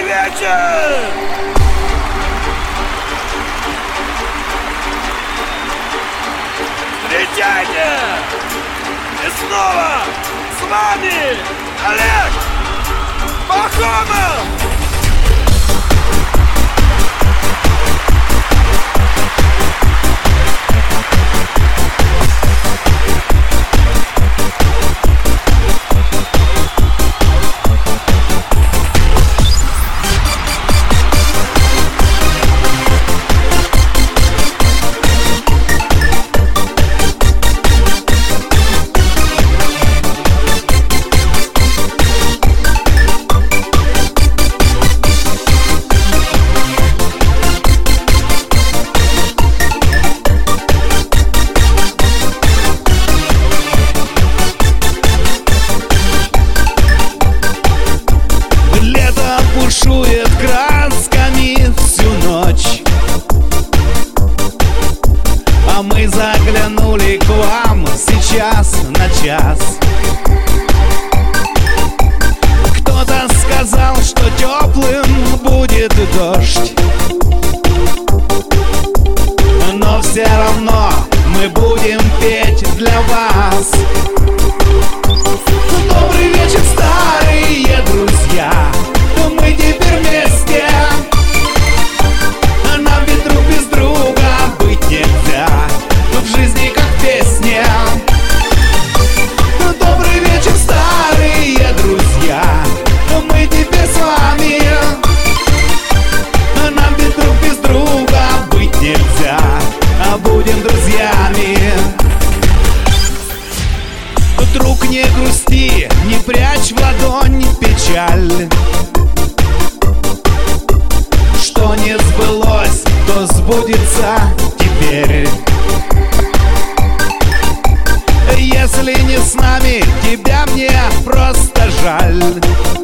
вечер! Встречайте! И снова с вами Олег Пахомов! Бушует красками всю ночь, а мы заглянули к вам сейчас на час. Кто-то сказал, что теплым будет дождь, но все равно мы будем петь для вас. Добрый вечер, старые друзья, мы теперь вместе, нам ведь друг без друга быть нельзя, в жизни как песня. Добрый вечер, старые друзья, мы теперь с вами, нам ведь друг без друга быть нельзя, а будем друзьями. Друг, не грусти, не прячь в ладонь печаль. Что не сбылось, то сбудется теперь. Если не с нами, тебя мне просто жаль.